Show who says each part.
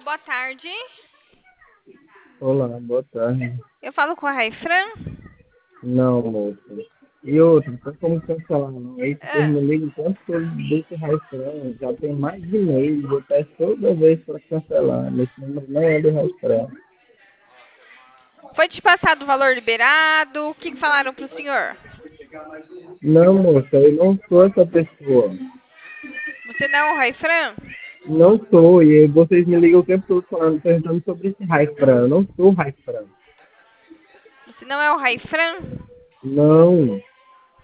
Speaker 1: boa tarde.
Speaker 2: Olá, boa tarde.
Speaker 1: Eu falo com a Raifran.
Speaker 2: Não, moça. E outra, tá como cancelar não? Aí vocês
Speaker 1: Ah,
Speaker 2: me ligam o tempo todo desse restaurante. Já tem mais de mês, eu peço toda vez para cancelar. Nesse número não é do restaurante.
Speaker 1: foi te passado o valor liberado? O que falaram pro senhor?
Speaker 2: Não, moça, eu não sou essa pessoa.
Speaker 1: Você não é o Raifran?
Speaker 2: Não sou, e vocês me ligam o tempo todo falando, perguntando sobre esse Raifran. Eu não sou o Raifran.
Speaker 1: Você não é o Raifran?
Speaker 2: Não.